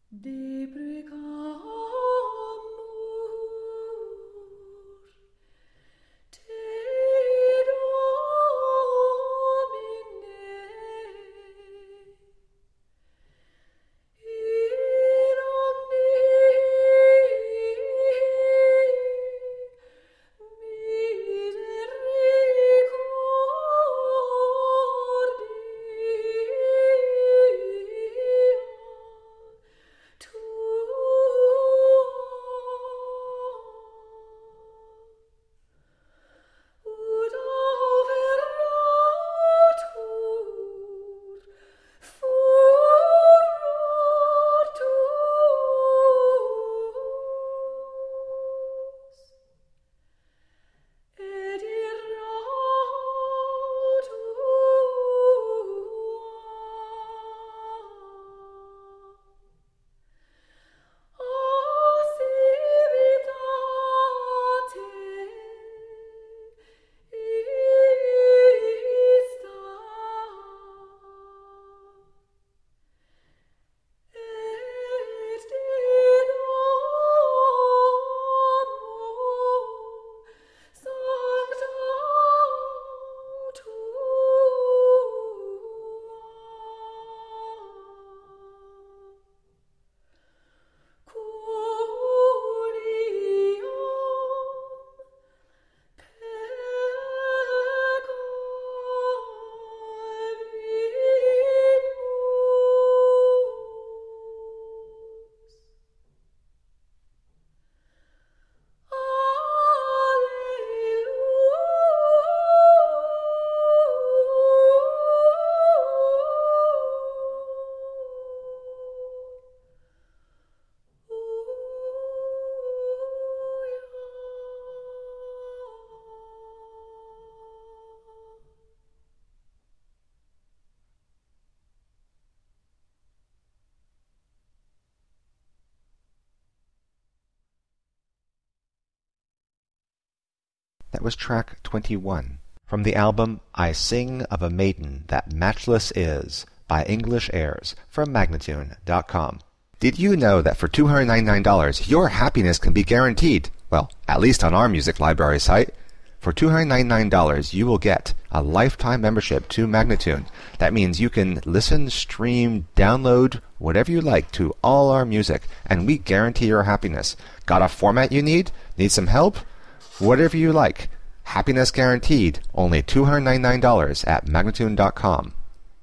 That was track 21 from the album I Sing of a Maiden That Matchless Is by English Airs from Magnatune.com. Did you know that for $299 your happiness can be guaranteed? Well, at least on our music library site. For $299 you will get a lifetime membership to Magnatune. That means you can listen, stream, download, whatever you like to all our music, and we guarantee your happiness. Got a format you need? Need some help? Whatever you like. Happiness guaranteed. Only $299 at Magnatune.com.